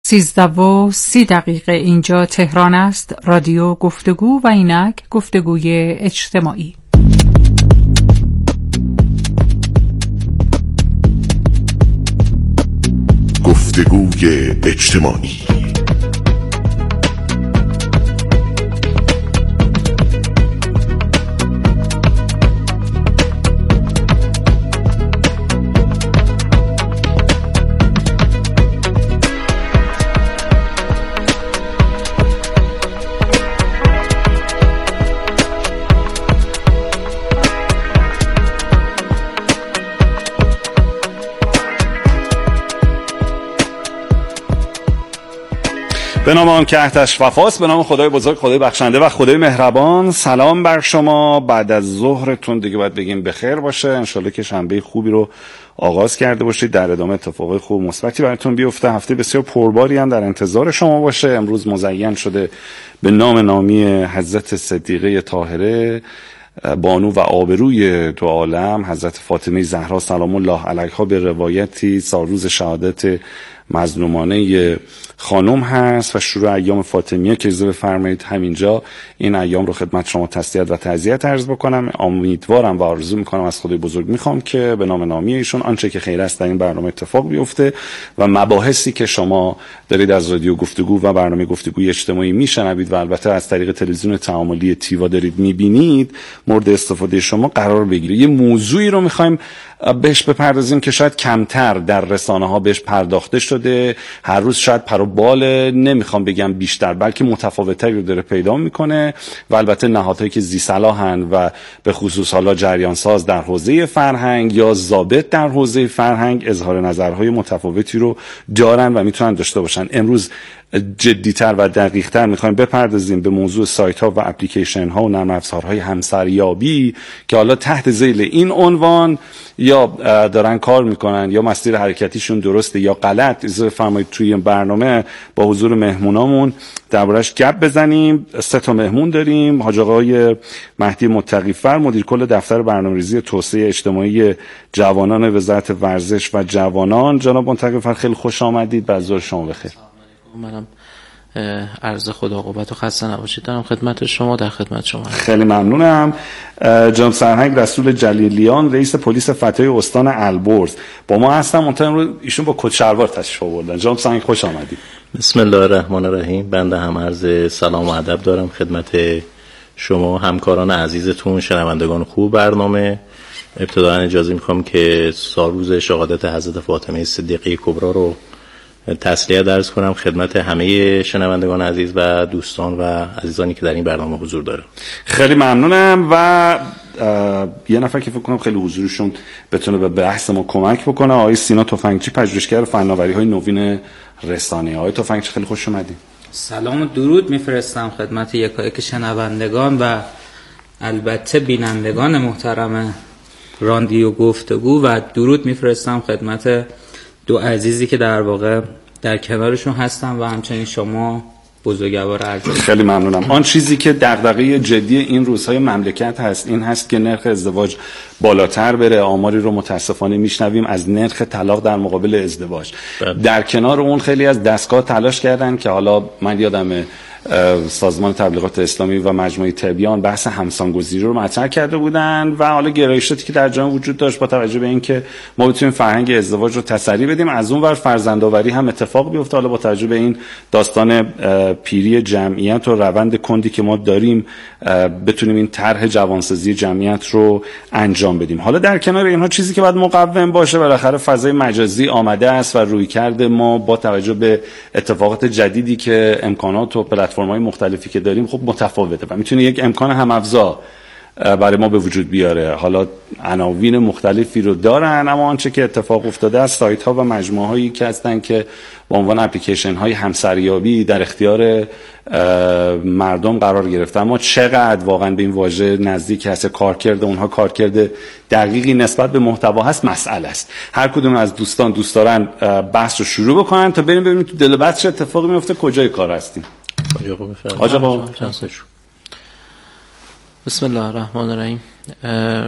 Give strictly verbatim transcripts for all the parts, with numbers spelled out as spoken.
سیزده و سی دقیقه. اینجا تهران است. رادیو گفتگو و اینک گفتگوی اجتماعی. گفتگوی اجتماعی. به نام آن که اهدش وفاست، به نام خدای بزرگ، خدای بخشنده و خدای مهربان. سلام بر شما. بعد از ظهرتون دیگه باید بگیم بخیر باشه. انشالله که شنبه خوبی رو آغاز کرده باشید، در ادامه اتفاقای خوب مثبتی براتون بیفته. هفته بسیار پرباری هم در انتظار شما باشه. امروز مزین شده به نام نامی حضرت صدیقه طاهره، بانو و آبروی دو عالم، حضرت فاطمه زهرا سلام الله علیها، به روایتی سالروز شهادت مظلومانه خانم هست و شروع ایام فاطمیه که اجازه بفرمایید همینجا این ایام رو خدمت شما تسلیت و تعزیت عرض بکنم. امیدوارم و آرزو میکنم، از خدای بزرگ میخوام که به نام نامی ایشون آنچه که خیر است در این برنامه اتفاق بیفته و مباحثی که شما دارید از رادیو گفتگو و برنامه گفتگوی اجتماعی میشنوید و البته از طریق تلویزیون تعاملی تیوا دارید میبینید مورد استفاده شما قرار بگیره. یه موضوعی رو میخوایم بهش بپردازیم که شاید کمتر در رسانه ها بهش پرداخته شده، هر روز شاید پر و بال، نمیخوام بگم بیشتر، بلکه متفاوت‌تری رو داره پیدا میکنه و البته نهادهایی که ذی صلاحن و به خصوص حالا جریان ساز در حوزه فرهنگ یا ضابط در حوزه فرهنگ اظهار نظرهای متفاوتی رو دارن و میتونن داشته باشن. امروز جدی‌تر و دقیق‌تر می‌خوایم بپردازیم به موضوع سایت‌ها و اپلیکیشن‌ها و نرم افزارهای همسریابی که حالا تحت ذیل این عنوان یا دارن کار میکنن یا مسیر حرکتیشون درسته یا غلط. اجازه بفرمایید توی این برنامه با حضور مهمونامون دربارش گپ بزنیم. سه تا مهمون داریم. حاج آقای مهدی متقی‌فر، مدیر کل دفتر برنامه‌ریزی توسعه اجتماعی جوانان وزارت ورزش و جوانان. جناب متقی‌فر خیلی خوش آمدید. بعد ظهر شما بخیر. منم عرض خدا قوت و خسته نباشید دارم خدمت شما، در خدمت شما. خیلی ممنونم. جناب سرهنگ رسول جلیلیان، رئیس پلیس فتای استان البرز با ما هستن. منتها رو ایشون با کت شلوار تشریف آوردن. جناب سرهنگ خوش آمدید. بسم الله الرحمن الرحیم. بنده هم عرض سلام و ادب دارم خدمت شما همکاران عزیزتون، شنوندگان خوب برنامه. ابتداً اجازه میخوام که سالروز شهادت حضرت فاطمه صدیقه کبرا رو تسلیت عرض کنم خدمت همه شنوندگان عزیز و دوستان و عزیزانی که در این برنامه حضور دارن. خیلی ممنونم. و یه نفر که فکر کنم خیلی حضورشون بتونه به بحث ما کمک بکنه، آقای سینا تفنگچی، پژوهشگر فناوری‌های نوین رسانه. آقای تفنگچی خیلی خوش اومدید. سلام و درود میفرستم خدمت یکایک شنوندگان و البته بینندگان محترم رادیو گفتگو و درود میفرستم خدمت دو عزیزی که در واقع در کنارشون هستم و همچنین شما بزرگوار عزیز. خیلی ممنونم. آن چیزی که دغدغه جدی این روزهای مملکت هست این هست که نرخ ازدواج بالاتر بره. آماری رو متاسفانه میشنویم از نرخ طلاق در مقابل ازدواج. بله. در کنار اون خیلی از دستگاه تلاش کردن که حالا من یادمه سازمان تبلیغات اسلامی و مجموعه تبیان بحث همسانگزینی رو مطرح کرده بودن و حالا گرایشاتی که در جامعه وجود داشت با توجه به اینکه ما بتونیم فرهنگ ازدواج رو تسری بدیم، از اون ور فرزندآوری هم اتفاق بیفته. حالا با توجه به این داستان پیری جمعیت و روند کندی که ما داریم بتونیم این طرح جوانسازی جمعیت رو انجام بدیم. حالا در کنار اینها چیزی که باید مقوم باشه، بالاخره فضای مجازی آمده است و رویکرد ما با توجه به اتفاقات جدیدی که امکانات و پلتفرم‌های مختلفی که داریم خب متفاوته و میتونه یک امکان هم افزا برای ما به وجود بیاره. حالا عناوین مختلفی رو دارن، اما آنچه که اتفاق افتاده است سایت ها و مجموعه هایی که هستن که با عنوان اپلیکیشن های همسریابی در اختیار مردم قرار گرفته، اما چقدر واقعا به این واژه نزدیک هست، کارکرد اونها کارکرد دقیقی نسبت به محتوا هست، مسئله است. هر کدوم از دوستان دوست دارن بحث رو شروع بکنن تا بریم ببینیم تو دل بحث چه اتفاقی میفته، کجای کار هستیم. آقا با بسم الله الرحمن الرحیم.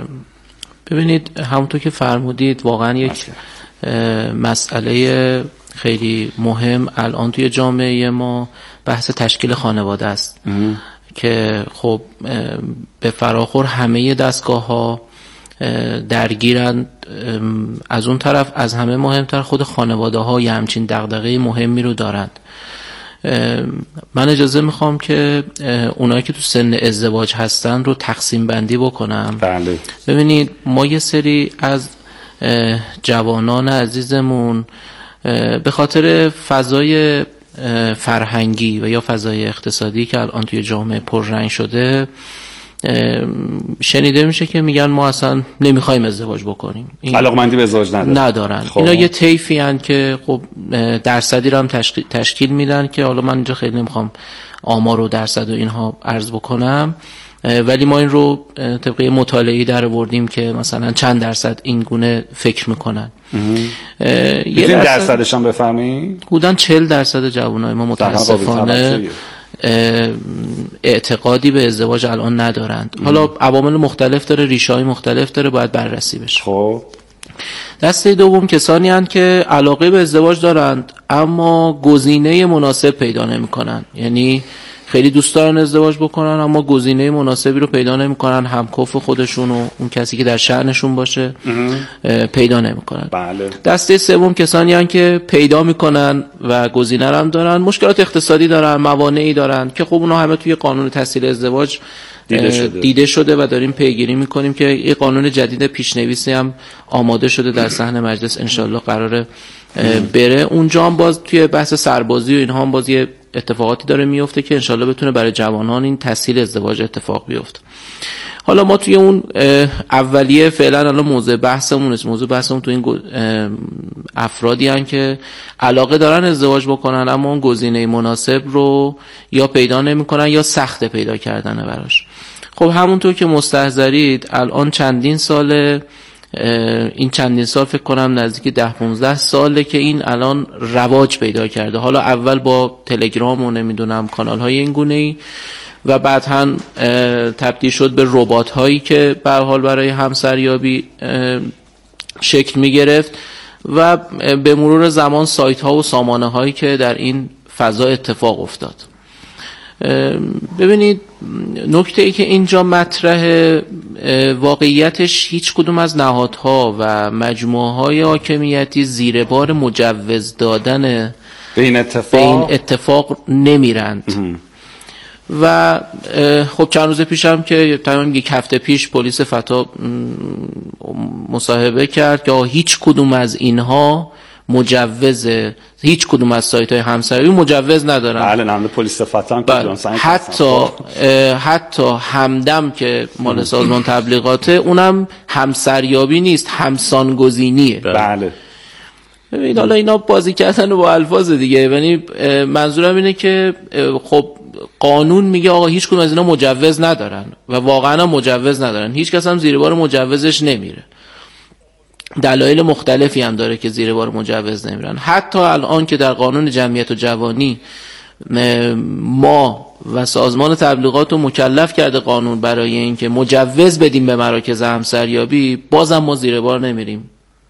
ببینید همونطور که فرمودید واقعا یک مسئله خیلی مهم الان توی جامعه ما بحث تشکیل خانواده است که خب به فراخور همه دستگاه ها درگیرند. از اون طرف از همه مهمتر خود خانواده ها یه همچین دغدغه مهمی رو دارند. من اجازه میخوام که اونایی که تو سن ازدواج هستن رو تقسیم بندی بکنم. بله. ببینید ما یه سری از جوانان عزیزمون به خاطر فضای فرهنگی و یا فضای اقتصادی که الان توی جامعه پررنگ شده شنیده میشه که میگن ما اصلا نمیخوایم ازدواج بکنیم، علاقمندی به ازدواج ندارن, ندارن. خب. اینا یه طیفی هن که خب درصدی رو هم تشکیل, تشکیل میدن که حالا من اینجا خیلی نمیخوام آمار و درصد و اینها عرض بکنم، ولی ما این رو طبقه مطالعه‌ای در آوردیم که مثلا چند درصد این گونه فکر میکنن. یه درصد درصدش هم بفهمید حدوداً چهل درصد جوانای ما متاسفانه اعتقادی به ازدواج الان ندارند. ام. حالا عوامل مختلف داره، ریشه‌های مختلف داره، باید بررسی بشه. خب دسته دوم کسانی هستند که علاقه به ازدواج دارند اما گزینه مناسب پیدا نمی‌کنن، یعنی خیلی دوست دارن ازدواج بکنن اما گزینه مناسبی رو پیدا نمی‌کنن، همکف خودشون و اون کسی که در شأنشون باشه پیدا نمی‌کنن. بله. دسته سوم کسانی هستند که پیدا می‌کنن و گزینه هم دارن، مشکلات اقتصادی دارن، موانعی دارن که خب اونها همه توی قانون تسهیل ازدواج دیده شده. دیده شده و داریم پیگیری می‌کنیم که یه قانون جدید پیشنویسی هم آماده شده در صحن مجلس انشالله قراره بره. اونجا هم باز توی بحث سربازی و اینها هم باز یه اتفاقاتی داره میفته که انشالله بتونه برای جوانان این تسهیل ازدواج اتفاق بیفته. حالا ما توی اون اولیه فعلا الان موضوع بحثمون است، موضوع بحثمون تو این افرادی هستن که علاقه دارن ازدواج بکنن اما اون گزینه مناسب رو یا پیدا نمیکنن یا سخت پیدا کردنه براش. خب همونطور که مستحضرید الان چندین ساله، این چندین سال فکر کنم نزدیک ده پونزده ساله که این الان رواج پیدا کرده. حالا اول با تلگرام و نمیدونم کانال های این گونه‌ای و بعد هم تبدیل شد به ربات هایی که به هر حال برای همسریابی شکل می گرفت و به مرور زمان سایت ها و سامانه هایی که در این فضا اتفاق افتاد. ببینید نکته ای که اینجا مطرح واقعیتش هیچ کدوم از نهادها و مجموعه های حاکمیتی زیر بار مجوز دادن به این اتفاق, به این اتفاق نمیرند. و خب چند روز پیشم که تمام یک هفته پیش پلیس فتا مصاحبه کرد که هیچ کدوم از اینها مجوز، هیچ کدوم از سایت های همسریابی مجوز ندارن. بله نمده پلیس فتا هم که حتی حتی همدم که مال سازمان تبلیغاته اونم همسریابی نیست، همسانگزینیه. بله. ببینید حالا اینا بازی کردن با الفاظ دیگه، یعنی منظورم اینه که خب قانون میگه آقا هیچ کدوم از اینا مجوز ندارن و واقعا مجوز ندارن، هیچ کس هم زیر بار مجوزش نمیره. دلایل مختلفی هم داره که زیر بار مجوز نمیرن. حتی الان که در قانون جمعیت و جوانی ما و سازمان تبلیغات رو مکلف کرده قانون برای اینکه مجوز بدیم به مراکز همسریابی، بازم ما زیر بار نمیریم.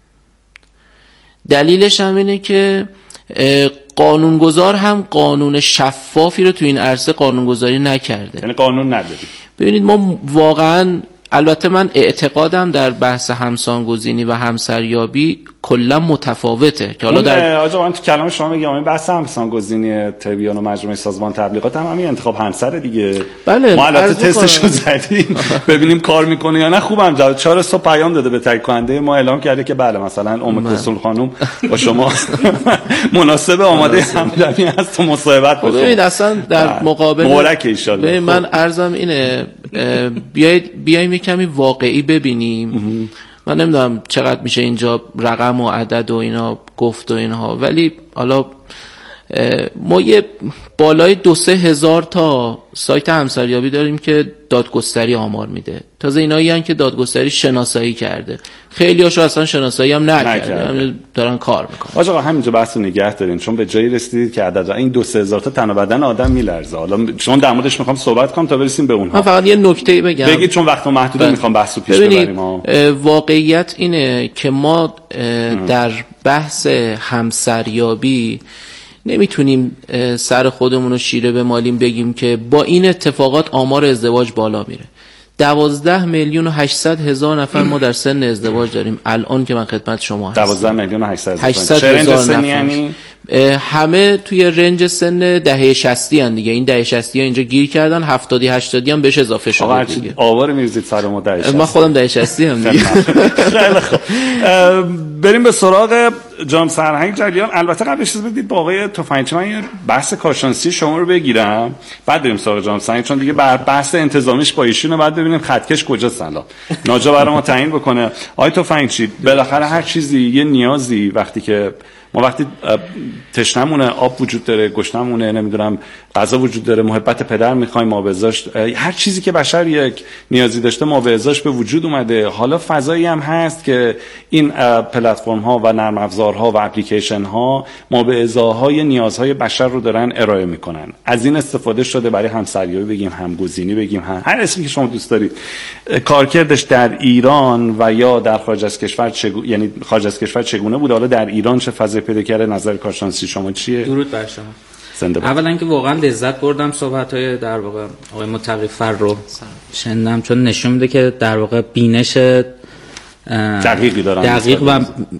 دلیلش هم اینه که قانونگذار هم قانون شفافی رو تو این عرصه قانونگذاری نکرده، یعنی قانون نداریم. ببینید ما واقعا، البته من اعتقادم در بحث همسانگزینی و همسریابی کلا متفاوته که حالا در آقا من تو کلام شما میگم این بحث همسانگزینی تبیان و مجموعه سازمان تبلیغات هم همین انتخاب همسر دیگه. بله ما البته تستشو زدیم ببینیم کار میکنه یا نه. خوبم جواب چهار صبح پیام داده به تایید کننده ما، اعلام کرده که بله مثلا ام کلثوم خانم با شما مناسب آماده همدمی هست و مصاحبت بکنه. ببینید اصلا در مقابل مبارک ان شاء الله. من عرضم اینه بیایید بیایم کمی واقعی ببینیم. من نمیدونم چقدر میشه اینجا رقم و عدد و اینا گفت و اینها، ولی حالا ما یه بالای دو سه هزار تا سایت همسریابی داریم که دادگستری آمار میده. تازه اینایی هستن که دادگستری شناسایی کرده، خیلی هاشو اصلا شناسایی هم نکرده، دارن کار میکنن. آقا همینجا بحثو نگه دارین، چون به جایی رسیدید که عدد این دو سه هزار تا تن و بدن آدم میلرزه. حالا چون در موردش میخوام صحبت کنم تا برسیم به اونها. من فقط یه نکته بگم. بگید چون وقت محدوده، میخوام بحثو پیش ببریم. واقعیت اینه که ما در بحث همسریابی نمیتونیم سر خودمون رو شیره بمالیم بگیم که با این اتفاقات آمار ازدواج بالا میره. دوازده میلیون و هشتصد هزار نفر ما در سن ازدواج داریم الان که من خدمت شما هستم. دوازده میلیون و هشتصد هزار نفر یعنی همه توی رنج سن دهه شصتی ان دیگه. این دهه شصتی ها اینجا گیر کردن، هفتادی هشتادی هم بهش اضافه شده دیگه. آوار میریزید سر ما دهه شصتی. من خودم دهه شصتی هم دیگه. خیلی خوب. بریم به سراغ جناب سرهنگ جلیان. البته قبلش چیز بدید با آقای تفنگچی من یه بحث کارشناسی شما رو بگیرم، بعد بریم سراغ جناب سرهنگ، چون دیگه بحث انتظامیش با ایشونه، بعد ببینیم خطکش کجاست. سلام ناجا برای ما تعیین بکنه. آقای تفنگچی بالاخره هر چیزی یه نیازی، وقتی که ما وقتی تشنمونه آب وجود داره، گشنمونه نمیدونم غذا وجود داره، محبت پدر میخوایم، ما به ازاش، هر چیزی که بشر یک نیازی داشته ما به ازاش به وجود اومده. حالا فضایی هم هست که این پلتفرم ها و نرم افزارها و اپلیکیشن ها ما به ازاهای نیازهای بشر رو دارن ارائه میکنن. از این استفاده شده برای همسریابی بگیم، همگزینی بگیم، هم هر اسمی که شما دوست دارید. کارکردش در ایران و یا در خارج از کشور چگونه، یعنی خارج از کشور چگونه بوده، حالا در ایران چه فضای پیدا کرده؟ نظر کارشناسی شما چیه؟ درود بر شما. اولا که واقعا لذت بردم صحبت‌های در واقع آقای متقی فر رو شنیدم، چون نشون میده که در واقع بینش دقیقی دارن، دقیق و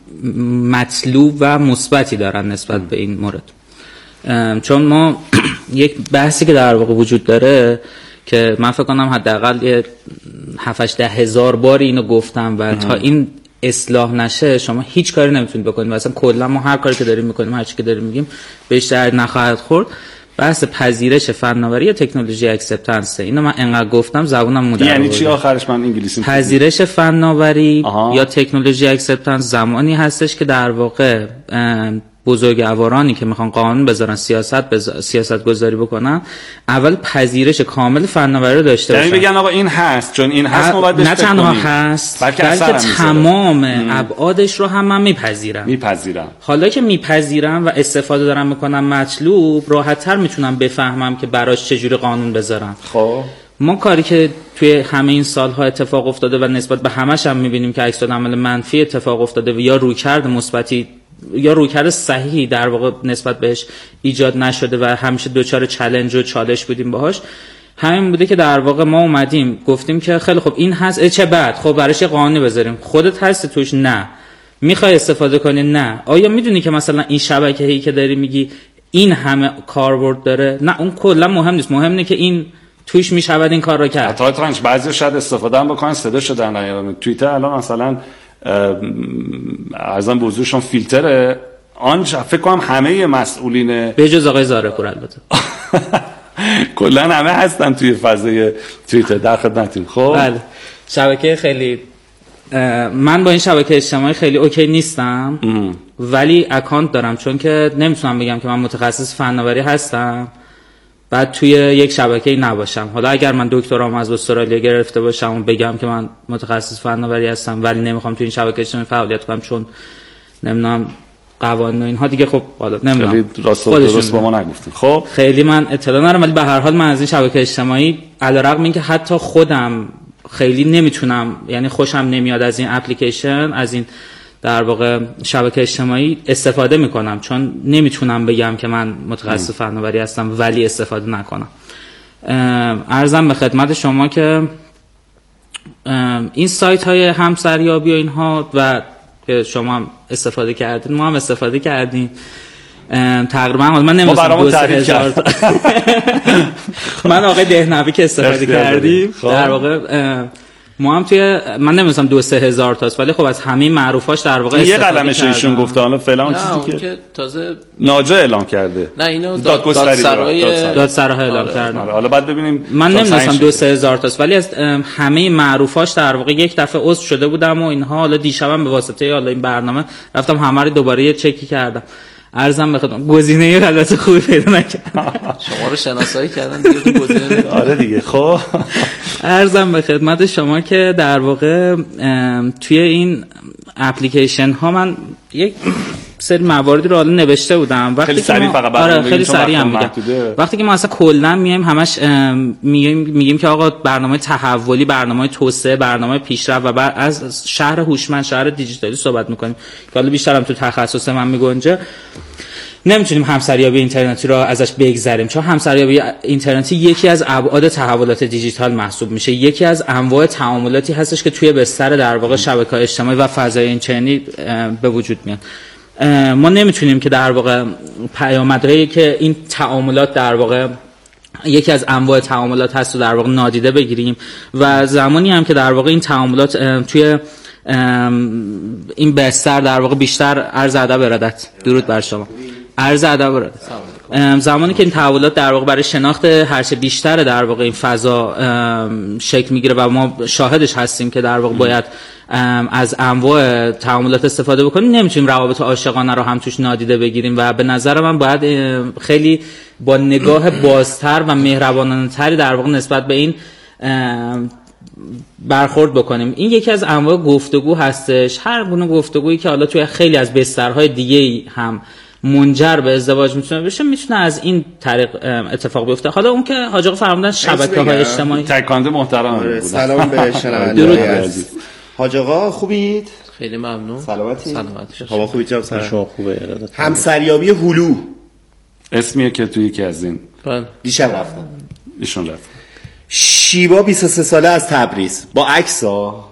مطلوب و مثبتی دارن نسبت به این مورد. چون ما یک بحثی که در واقع وجود داره که من فکر کنم حداقل یه هفت هشت هزار بار اینو گفتم و تا این اصلاح نشه شما هیچ کاری نمیتونید بکنید. مثلا کلا ما هر کاری که داریم میکنیم، هر چی که داریم میگیم بهش درد نخواهد خورد. بحث پذیرش فناوری یا تکنولوژی اکسپتنس، اینو من انقدر گفتم زبونم مونده. یعنی چی آخرش؟ من انگلیسی پذیرش فناوری یا تکنولوژی اکسپتنس زمانی هستش که در واقع بزرگوارانی که میخوان قانون بذارن، سیاست بز... سیاست گذاری بکنن، اول پذیرش کامل فناوری رو داشته باشن. یعنی بگن آقا این هست، چون این هست ما باید بهش نه تنها هست بلکه, بلکه تمام ابعادش رو هم من میپذیرم میپذیرم حالا که میپذیرم و استفاده دارم میکنم مطلوب، راحت‌تر میتونم بفهمم که براش چجوری قانون بذارم. خب ما کاری که توی همه این سالها اتفاق افتاده و نسبت به همش هم میبینیم که عکس‌العمل منفی اتفاق افتاده و یا رویکرد مثبتی یا رویکرد صحیحی در واقع نسبت بهش ایجاد نشده و همیشه دوچار چالش و چالش بودیم باهاش، همین بوده که در واقع ما اومدیم گفتیم که خیلی خب این هست، چه بعد خب براش یه قانونی بذاریم. خودت هستی توش؟ نه. میخوای استفاده کنی؟ نه. آیا میدونی که مثلا این شبکه‌ای که داری میگی این همه کاربرد داره؟ نه، اون کلا مهم نیست. مهم اینه که این توش میشه این کار رو کرد. حتی ترنج بعضی شاید استفاده هم بکنن، صدا شدن نیارن. توییتر الان مثلا ارزم به حضورشون فیلتره آن فکر کنم همه مسئولین به جز آقای زارعپور البته کلا همه هستن توی فضای توییتر در خدمتیم. خب بله، شبکه خیلی من با این شبکه اجتماعی خیلی اوکی نیستم ام. ولی اکانت دارم، چون که نمیتونم بگم که من متخصص فناوری هستم بعد توی یک شبکه‌ای نباشم. حالا اگر من دکترام از استرالیا گرفته باشم و بگم که من متخصص فناوری هستم ولی نمیخوام توی این شبکه اجتماعی فعالیت کنم چون نمیدونم قوانین و اینها دیگه، خب حالا نمیدونم راست درست با ما نگفتین. خب خیلی من اطلاع ندارم، ولی به هر حال من از این شبکه اجتماعی علیرغم اینکه حتی خودم خیلی نمیتونم، یعنی خوشم نمیاد از این اپلیکیشن، از این در واقع شبکه اجتماعی استفاده میکنم، چون نمیتونم بگم که من متخصص فناوری هستم ولی استفاده نکنم. عرضم به خدمت شما که این سایت های همسریابی و اینها و که شما هم استفاده کردین، ما هم استفاده کردیم تقریبا. من نمیدونم دو سه هزار من آقای دهنوی که استفاده کردیم در واقع ما هم توی من نمی‌دونم دو سه هزار تاست، ولی خب از همین معروفاش در واقع یه قلمش ایشون گفته. حالا فعلا اون چیزی که تازه ناجا اعلام کرده، نه اینو دادسرای دادسرا اعلام کرده. حالا بعد ببینیم. من نمی‌دونم دو سه هزار تاست، ولی از همه معروفاش در واقع یک دفعه عضو شده بودم و اینها. حالا دیشبم به واسطه حالا این برنامه رفتم همه رو دوباره یه چکی کردم. عرضم به خدمت گزینه غلط خوبی پیدا نکردم. شما رو شناسایی کردن دیگه تو گزینه. آره دیگه. خب عرضم به خدمت شما که در واقع توی این اپلیکیشن ها من یک سری مواردی رو حالا نوشته بودم. وقتی خیلی سریع فقط آره خیلی سریع هم میگم. وقتی که ما اصلا کلا میایم همش میگیم میگیم که آقا برنامه تحولی، برنامه توسعه، برنامه پیشرفت و بعد از شهر هوشمند، شهر دیجیتالی صحبت میکنیم که حالا بیشتر هم تو تخصص من میگنجه. نمیتونیم همسریابی اینترنتی رو ازش بگذریم، چون همسریابی اینترنتی یکی از ابعاد تحولات دیجیتال محسوب میشه، یکی از انواع تعاملاتی هستش که توی بستر در واقع شبکه‌های اجتماعی و فضای اینترنتی به وجود میاد. ما نمیتونیم که در واقع پیامدهایی که این تعاملات در واقع یکی از انواع تعاملات هست رو در واقع نادیده بگیریم و زمانی هم که در واقع این تعاملات توی این بستر در واقع بیشتر عرض ادب ارادت درود بر شما عرض ادب ارادت زمانی که این تحولات در واقع برای شناخت هرچه بیشتر در واقع این فضا شکل میگیره و ما شاهدش هستیم که در واقع باید از انواع تعاملات استفاده بکنیم، نمیتونیم روابط عاشقانه رو هم توش نادیده بگیریم و به نظر من باید خیلی با نگاه بازتر و مهربانانه تری در واقع نسبت به این برخورد بکنیم. این یکی از انواع گفتگو هستش. هر گونه گفتگویی که حالا توی خیلی از بسترهای دیگه هم منجر به ازدواج میتونه بشه، میتونه از این طریق اتفاق بیفته. حالا اون که حاج آقا فرمودن شبکه‌های اجتماعی، تکانده محترم بودن. سلام به شنوندگان عزیز. حاج آقا خوبید؟ خیلی ممنون. سلامتی؟ سلامتی. شما خوبید جناب سر؟ شما خوبه. همسریابی هلو اسمیه که توی یکی از این بله دیشب رفتم. ایشون رفت. شیبا بیست و سه ساله از تبریز با عکسا.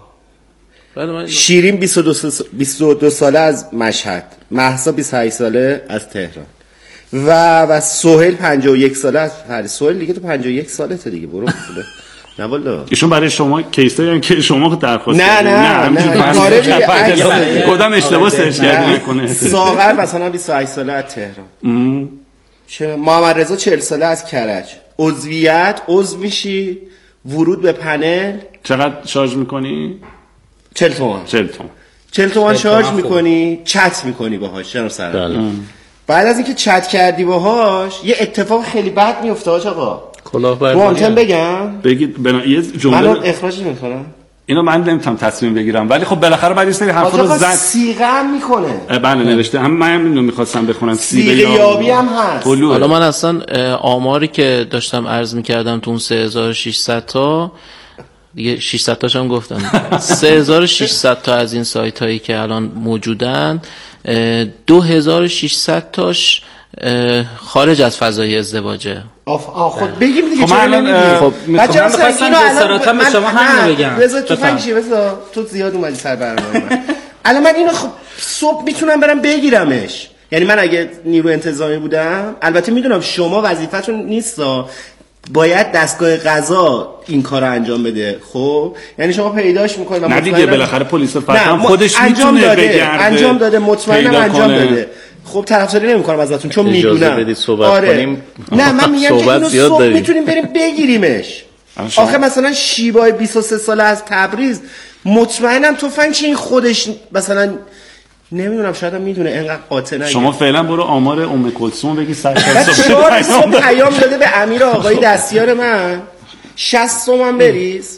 شیرین بیست و دو ساله از مشهد، مهسا بیست و هشت ساله از تهران و و سهیل پنجاه و یک ساله از پاریس. سهیل دیگه تو پنجاه و یک سالته دیگه، برو خوبه. نه والا ایشون برای شما کیسایی هم که شما درخواست نه نه نه کاره کدام اشتباه سرچ کردی نکنه. ساغر مثلا بیست و هشت ساله از تهران، چه محمد رضا چهل ساله از کرج. عضویت عضو میشی، ورود به پنل. چقدر شارژ میکنی؟ چهل تومن. چهل تومن. چهل تومن شارژ میکنی، چت میکنی باهاش. جناب سر بعد از اینکه چت کردی باهاش یه اتفاق خیلی بد میفته آقا. کلاهبرداری. ممکن بگم؟ بگید بنا... یه جمله من اخراج میکنم. اینو من نمیتونم تصمیم بگیرم، ولی خب بالاخره بعد یه سری حرفا رو زد. صیغه هم میکنه. بله نوشته. هم من اینو میخواستم بخونم. صیغه یابی هم هست. حالا من اصلا آماری که داشتم عرض میکردم تو اون سه هزار و ششصد تا دیگه ششصد تاش هم گفتم. سه هزار و ششصد تا از این سایت هایی که الان موجودن، دو هزار و ششصد تاش خارج از فضای ازدواجه. آف آف خود بگیم دیگه. خب من خب بچه‌ها خواستم جسارتا به شما هم بگم. بذار تو فهمیشی، بذار تو زیاد اومدی سر برنامه من. الان من اینو خب صبح میتونم برم بگیرمش. یعنی من اگه نیرو انتظامی بودم، البته میدونم شما وظیفتون نیستا، باید دستگاه قضا این کارو انجام بده. خب یعنی شما پیداش میکنید. نه دیگه بالاخره پلیس فردا خودش میتونه بگرده، انجام داده، مطمئنم انجام داده. خب طرفداری نمی‌کنم ازتون چون میدونم. آره نه من میگم که اینو صبح میتونیم بریم بگیریمش. آخه مثلا شیبای بیست و سه ساله از تبریز، مطمئنم تفنگ این خودش مثلا نمیدونم، شاید هم میدونه اینقدر قاطع نگه. شما فعلا برو آمار ام کلثوم بگی صد تا صبح پیام داده به امیر آقای دستیار من شصت تومن بریز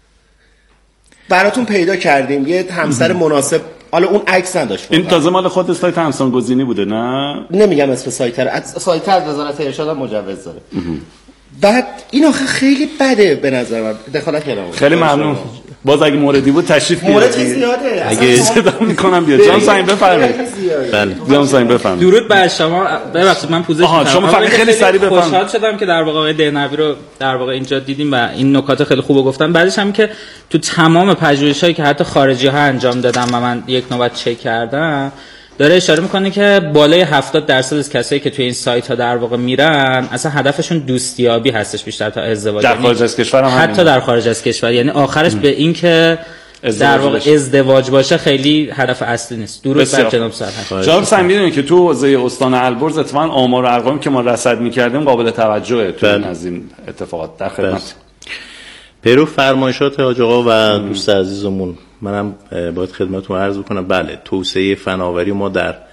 براتون پیدا کردیم یه همسر مناسب. حالا اون عکس نداشت. این تازه مال خود سایت همسان گزینی بوده نه؟ نمیگم اسم سایت رو. سایت از وزارت ارشاد هم مجوز داره. بعد این آخه خیلی بده به نظر من. دخالت کردم. خیلی ممنون. باز اگه موردی بود تشریف بیارید. مورد زیاده. اگه صدا میکنم بیا. جان ساین بفرمایید. بله. جان ساین بفرمایید. درود بر شما. ببخشید من پوزش می‌کنم. شما فقط خیلی سریع بفرمایید. خوشحال شدم که در واقع آقای دهنوی رو در واقع اینجا دیدیم و این نکات خیلی خوبو گفتن. بعدش هم که تو تمام پژوهش‌هایی که حتی خارجی‌ها انجام دادن و من یک نوبت چک کردم، داره اشاره میکنه که بالای هفتاد درصد از کسایی که توی این سایت ها در واقع میرن اصلا هدفشون دوستیابی هستش بیشتر تا ازدواج. در خارج از کشور هم حتی در خارج از کشور، یعنی آخرش ام. به این که در واقع باشه. ازدواج باشه خیلی هدف اصلی نیست. درود بر جناب سرهنگ. جناب سرهنگ میدونید که تو حوزه استان البرز اتفاقا آمار و ارقامی که ما رصد میکردیم قابل توجهه تو این از این اتفاقات. در خدمت پیرو فرمایشات حاج آقا و دوست عزیزمون، منم باید خدمتتون عرض بکنم بله توسعه فناوری ما در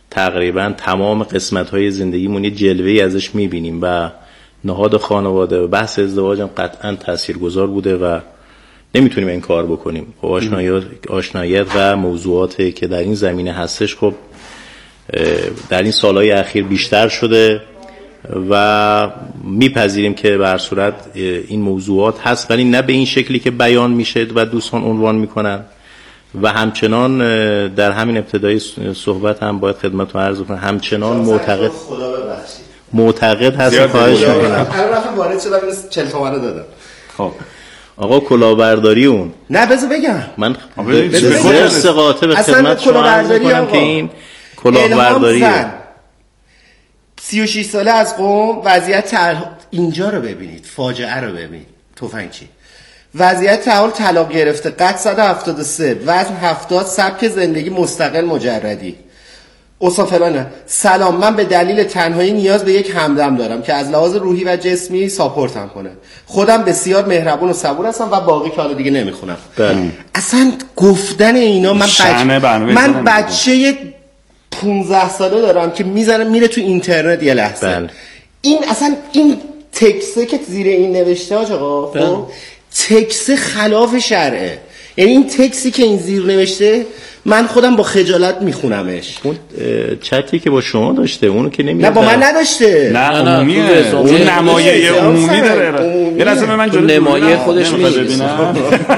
تقریبا تمام قسمت‌های زندگیمون یه جلوه‌ای ازش می‌بینیم و نهاد خانواده و بحث ازدواج هم قطعا تاثیرگذار بوده و نمیتونیم این کار بکنیم. خب آشناییت آشناییت و موضوعاتی که در این زمینه هستش خب در این سالهای اخیر بیشتر شده و میپذیریم که به هر صورت این موضوعات هست، ولی نه به این شکلی که بیان میشه و دوستان عنوان میکنن. و همچنان در همین ابتدای صحبت هم باید خدمتتون عرض کنم همچنان معتقد معتقد هست. خواهش میکنم. الان رفتم وارد شدم چهل تومن دادم. خب آقا کلاهبرداری اون نه بذار بگم من به ثقاته به خدمت شما عرض کنم که این کلاهبرداری سی و شش ساله از قم وضعیت تر... اینجا رو ببینید، فاجعه رو ببینید. تفنگچی وضعیت تحول طلاق گرفته، قد صد و هفتاد و سه، وزن هفتاد، سبک زندگی مستقل مجردی. اوصافلانه سلام، من به دلیل تنهایی نیاز به یک همدم دارم که از لحاظ روحی و جسمی ساپورتم کنه. خودم بسیار مهربون و صبور هستم و باقی که حالا دیگه نمیخونم. اصلا گفتن اینا من بچه من بچه پونزده ساله دارم که میزنه میره تو اینترنت یه لحظه بل. این اصلا این تکسه که زیر این نوشته آقا خب تکسه خلاف شرعه. یعنی این تکسی که این زیر نوشته من خودم با خجالت میخونمش. اون چتی که با شما داشته اونو که نمیاد. نه با من نداشته. نه عمومیه. اون نمایه عمومی داره. یه لحظه من جلوی نمایه خودش میبینم.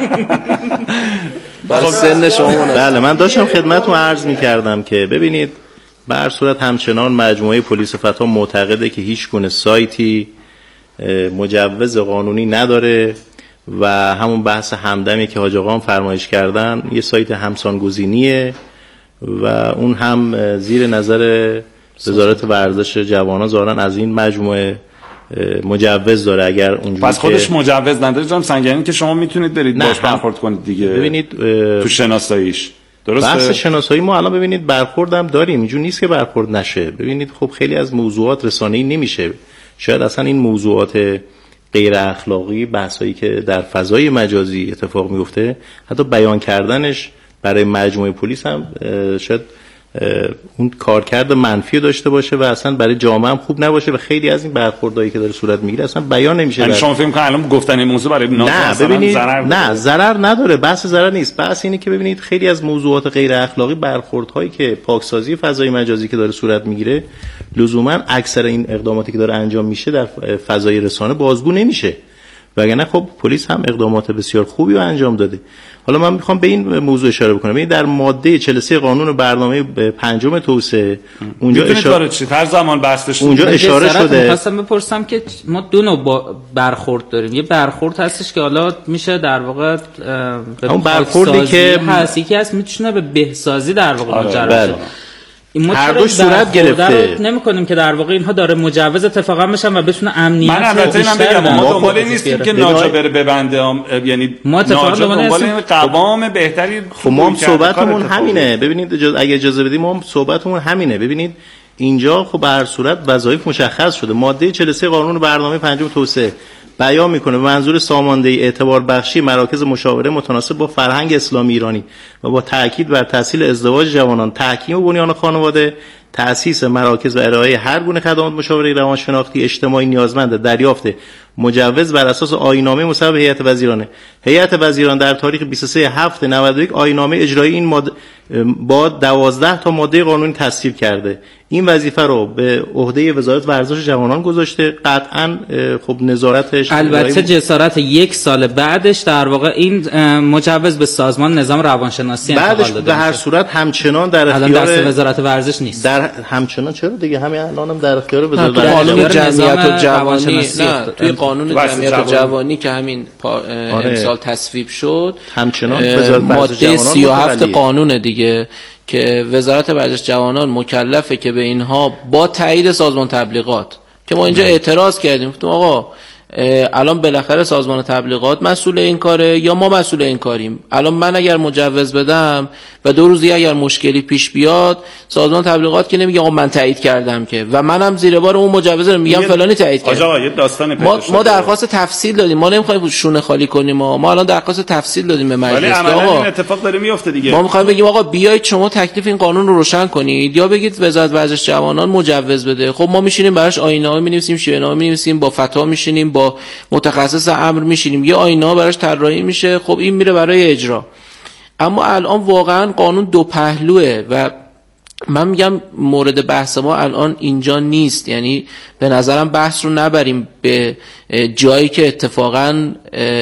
بر سن شما. بله من داشتم خدمتتون عرض میکردم که ببینید به هر صورت همچنان مجموعه پلیس فتح معتقده که هیچ گونه سایتی مجوز قانونی نداره و همون بحث همدمی که حاج آقا هم فرمایش کردن یه سایت همسانگزینیه و اون هم زیر نظر وزارت ورزش جوانان ظاهرا از این مجموعه مجوز داره. اگر اونجوری پس خودش که مجوز نداره جام سنگینی که شما میتونید برید باش برخورد کنید دیگه. ببینید تو شناساییش درسته. بحث شناسایی ما الان ببینید برخوردم داریم، اینجوری نیست که برخورد نشه. ببینید خب خیلی از موضوعات رسانه‌ای نمیشه، شاید اصلا این موضوعات غیر اخلاقی بحثایی که در فضای مجازی اتفاق میفته حتی بیان کردنش برای مجموعه پلیس هم شاید اون کارکرد منفی داشته باشه و اصلا برای جامعه هم خوب نباشه و خیلی از این برخوردایی که داره صورت میگیره اصلا بیان نمیشه. یعنی شما فکر می‌کنید الان گفتن این موضوع برای نه ببینید ضرر نه ضرر نداره، بحث ضرر نیست، بحث اینه که ببینید خیلی از موضوعات غیر اخلاقی برخوردهایی که پاکسازی فضای مجازی که داره صورت میگیره لزوما اکثر این اقداماتی که داره انجام میشه در فضای رسانه بازگو نمیشه، وگرنه خب پلیس هم اقدامات بسیار خوبی رو انجام داده. حالا من میخوام به این موضوع اشاره بکنم. این در ماده چهل و سه قانون برنامه پنجم توسعه اونجا اشاره چه تر زمان بسته اونجا اشاره شده. می‌خواستم بپرسم که ما دو نوع برخورد داریم. یه برخورد هستش که حالا میشه در واقع اون برخوردی که هست، یکی هست میتونه به بهسازی در واقع منجر بشه. هر دوش صورت گرفته. نمی‌کنیم که در واقع اینها داره مجوز اتفاقا بشن و بتونه امنیت من البته اینم بگم ما دنبال این نیستیم که ناجا بره ببنده، یعنی ما اتفاقا دنبال این قوام بهتری. خب ما صحبتمون همینه. ببینید اگه اجازه بدیم ما صحبتمون همینه. ببینید اینجا خب به هر صورت وظایف مشخص شده. ماده چهل و سه قانون برنامه پنجم توسعه بیان میکنه به منظور ساماندهی اعتبار بخشی مراکز مشاوره متناسب با فرهنگ اسلامی ایرانی و با تاکید بر تسهیل ازدواج جوانان، تحکیم بنیان خانواده، تأسیس مراکز و ارائه هر گونه خدمات مشاوره روانشناختی اجتماعی نیازمند دریافت مجوز بر اساس آیین‌نامه مصوب هیئت وزیرانه. هیئت وزیران در تاریخ بیست و سه هفت نود و یک آیین‌نامه اجرایی این ماده با دوازده تا ماده قانونی تصویب کرده. این وظیفه رو به عهده وزارت ورزش جوانان گذاشته. قطعاً خب نظارتش البته جسارت یک سال بعدش در واقع این مجوز به سازمان نظام روانشناسی انتقال داده. بعدش به هر صورت همچنان در اختیار دست وزارت ورزش نیست. در همچنان چرا دیگه همین الانم در اختیار وزارت قانون جمعیت و جوانی توی قانون جمعیت و جوانی که همین امسال تصویب شد همچنان ماده سی و هفت قانون دیگه که وزارت ورزش جوانان مکلفه که به اینها با تایید سازمان تبلیغات که ما اینجا اعتراض کردیم گفتیم آقا الان بالاخره سازمان تبلیغات مسئول این کاره یا ما مسئول این کاریم. الان من اگر مجوز بدم و دو روزی اگر مشکلی پیش بیاد، سازمان تبلیغات که نمیگه آقا من تایید کردم که، و منم زیر بار اون مجوز رو میگم فلانی تایید کرد. آقا یه داستان ما ما درخواست تفصیل دادیم، ما نمیخوایم شونه خالی کنیم، ما ما الان درخواست تفصیل دادیم به مجلس. آقا این اتفاق داره میفته دیگه. ما میخوایم بگیم آقا بیایید شما تکلیف این قانون رو روشن کنید، یا بگید وزارت ورزش جوانان مجوز بده. خب ما میشینیم براش آیین‌نامه می‌نویسیم، شیوه‌نامه می‌نویسیم، با فتوا میشینیم، با متخصص امر میشینیم، یه آیین‌نامه براش طراحی میشه، خب این میره برای اجرا. اما الان واقعا قانون دو پهلوه و من میگم مورد بحث ما الان اینجا نیست. یعنی به نظرم بحث رو نبریم به جایی که اتفاقا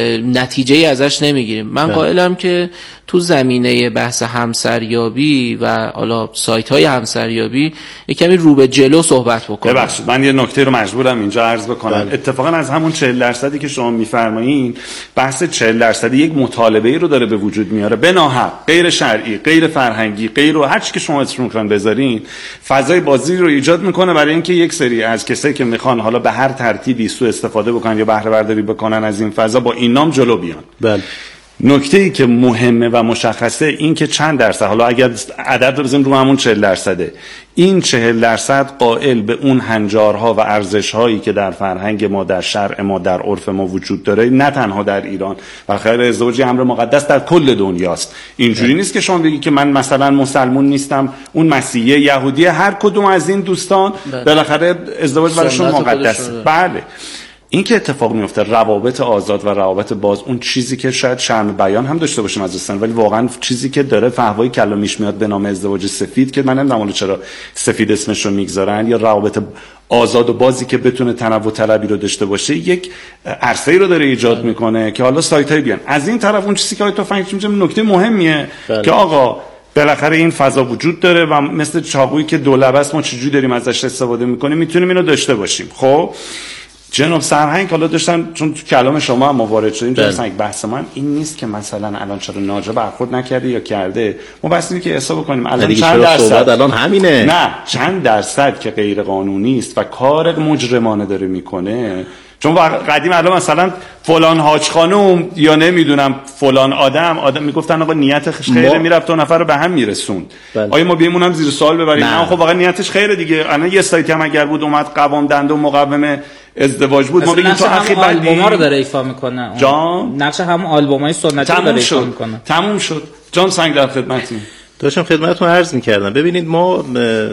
نتیجه ازش نمیگیریم. من قائلم که تو زمینه بحث همسریابی و حالا سایت های همسریابی یک کمی رو به جلو صحبت بکنم. ببخشید من یه نکته رو مجبورم اینجا عرض بکنم. بله. اتفاقا از همون چهل درصدی که شما میفرمایین، بحث چهل درصدی یک مطالبه رو داره به وجود میاره، بناحق، غیر شرعی، غیر فرهنگی، غیر و هر چی که شما اسمش میخواین بذارین، فضای بازی رو ایجاد میکنه برای اینکه یک سری از کسایی که میخوان حالا به هر ترتیبی سوء استفاده بکنن یا بهره برداری بکنن از این فضا با این نام جلو بیان. بله. نکته‌ای که مهمه و مشخصه این که چند درصد، حالا اگر عدد رو بزنیم رو همون چهل درصده، این چهل درصد قائل به اون هنجارها و ارزش‌هایی که در فرهنگ ما، در شرع ما، در عرف ما وجود داره، نه تنها در ایران و خیر ازدواج امر مقدس در کل دنیاست. اینجوری نیست که شما بگی که من مثلا مسلمان نیستم، اون مسیحی، یهودی، هر کدوم از این دوستان بالاخره ازدواج براشون مقدسه. بله. این که اتفاق میفته، روابط آزاد و روابط باز، اون چیزی که شاید شرم بیان هم داشته باشیم از دوستان، ولی واقعا چیزی که داره فحوای کلامیش میاد به نام ازدواج سفید که من نمیدونم چرا سفید اسمش رو میگذارن، یا روابط آزاد و بازی که بتونه تنوع طلبی رو داشته باشه، یک عرصه‌ای رو داره ایجاد میکنه که حالا سایت‌های بیان. از این طرف اون چیزی که آقای توفنگ میگه نکته مهمیه بله. که آقا بالاخره این فضا وجود داره و مثل چاقویی که دو لبه است، ما چجوری داریم ازش استفاده میکنیم، میتونیم اینو داشته باشیم. خب جناب سرهنگ حالا داشتن، چون تو کلام شما هم وارد شدیم، جناب سرهنگ بحث من این نیست که مثلا الان چرا ناجا برخورد نکرده یا کرده، ما بحث اینه که حساب کنیم الان چند درصد الان همینه، نه چند درصد که غیر قانونی است و کار مجرمانه داره میکنه. چون قدیم الان مثلا فلان حاج خانم یا نمیدونم فلان آدم آدم میگفتن آقا نیتش خیره، میرفت دو نفر رو به هم میرسوند. آیا ما بیمونم زیر سوال ببریم؟ نه خب واقعا نیتش خیره دیگه. الان یه سایتی هم اگر بود اومد قوام دنده و مقوم ازدواج بود، ما بگیم تو اخی بعد آلبوما رو داره ایفا میکنه. جان نقش همون آلبومای سنتی رو داره ایفا میکنه. تموم شد. جان سنگ در خدمتتون. داشتم خدمتتون عرض میکردم. ببینید ما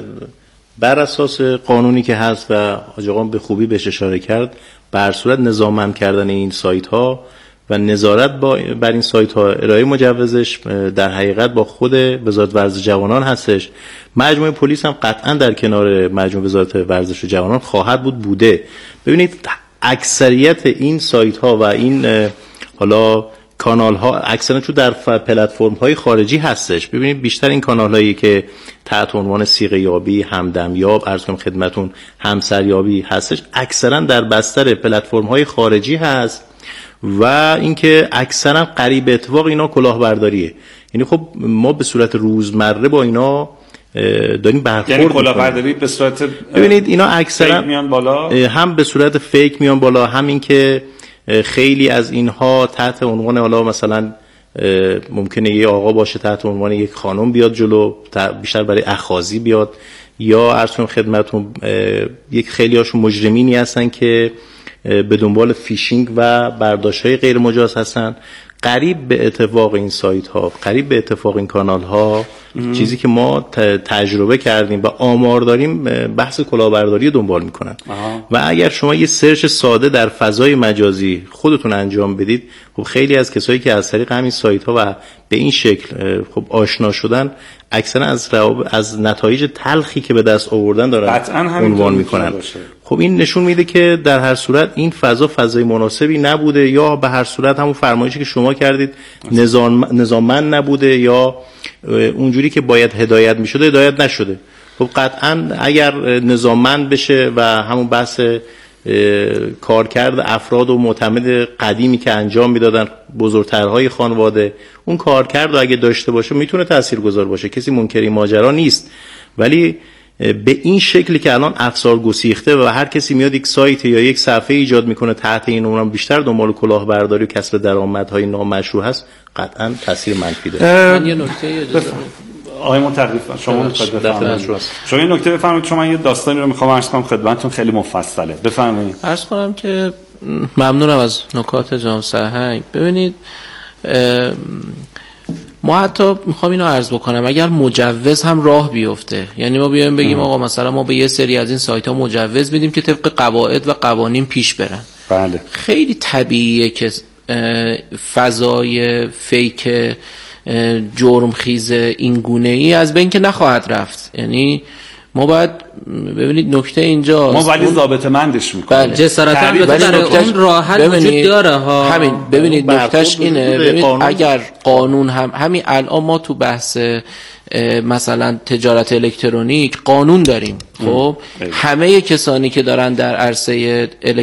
بر اساس قانونی که هست و حاج آقا به خوبی بهش اشاره کرد، بر صورت نظاممند کردن این سایت ها و نظارت با بر این سایت ها، ارائه مجوزش در حقیقت با خود وزارت ورزش جوانان هستش. مجموعه پلیس هم قطعا در کنار مجموعه وزارت ورزش جوانان خواهد بود بوده. ببینید اکثریت این سایت ها و این حالا کانال ها اکثرا چون در پلتفرم های خارجی هستش. ببینید بیشتر این کانال هایی که تحت عنوان صیغه یابی، همدم یاب، عرض کنم خدمتون همسریابی هستش، اکثرا در بستر پلتفرم های خارجی هست و اینکه اکثرا قریب اتفاق اینا کلاهبرداریه. یعنی خب ما به صورت روزمره با اینا داریم برخورد یعنی کلاهبرداری به صورت ببینید اینا اکثرا میان بالا، هم به صورت فیک میان بالا، هم این که خیلی از اینها تحت عنوان حالا مثلا ممکنه یه آقا باشه تحت عنوان یک خانم بیاد جلو، بیشتر برای اخاذی بیاد، یا عرض کنم خدمتتون یک خیلی هاشون مجرمینی هستن که به دنبال فیشینگ و برداشت‌های غیر مجاز هستن. قریب به اتفاق این سایت ها، قریب به اتفاق این کانال ها، چیزی که ما تجربه کردیم و آمار داریم، بحث کلاهبرداری دنبال میکنن. و اگر شما یه سرچ ساده در فضای مجازی خودتون انجام بدید، خب خیلی از کسایی که از طریق همین سایت ها و به این شکل خب آشنا شدن، اکثرا از از نتایج تلخی که به دست آوردن دارن عنوان میکنن. خب این نشون میده که در هر صورت این فضا فضای مناسبی نبوده، یا به هر صورت همون فرمایشی که شما کردید نظام نظاممند نبوده، یا اونجوری که باید هدایت میشده هدایت نشده. خب قطعا اگر نظاممند بشه و همون بحث کارکرد افراد و معتمد قدیمی که انجام میدادن بزرگترهای خانواده، اون کارکرد رو اگه داشته باشه میتونه تاثیرگذار باشه، کسی منکر این ماجرا نیست. ولی به این شکلی که الان افسار گسیخته و هر کسی میاد یک سایت یا یک صفحه ایجاد میکنه تحت این عنوان بیشتر دنبال کلاهبرداری و کسب درآمدهای نامشروع هست، قطعا تاثیر منفی داره. من یه نکته اجازه آقای متقی شما بفرمایید. شما یه نکته بفرمایید، چون من یه داستانی رو میخوام عرض کنم خدمتتون، خیلی مفصله. بفرمایید. عرض کنم که ممنونم از نکات جناب سرهنگ. ببینید ما حتی میخوام اینو عرض بکنم، اگر مجوز هم راه بیفته، یعنی ما بیایم بگیم آقا مثلا ما به یه سری از این سایت ها مجوز میدیم که طبق قواعد و قوانین پیش برن، بله خیلی طبیعیه که فضای فیک جرم خیز این گونه ای از بین که نخواهد رفت. یعنی ما باید ببینید نکته اینجا ما ولی ضابط مندش میکنیم، جسارت هم در اون راحت وجود داره ها. همین ببینید نکتهش اینه، ببینید اگر قانون هم همین الان ما تو بحث مثلا تجارت الکترونیک قانون داریم، خب همه کسانی که دارن در عرصه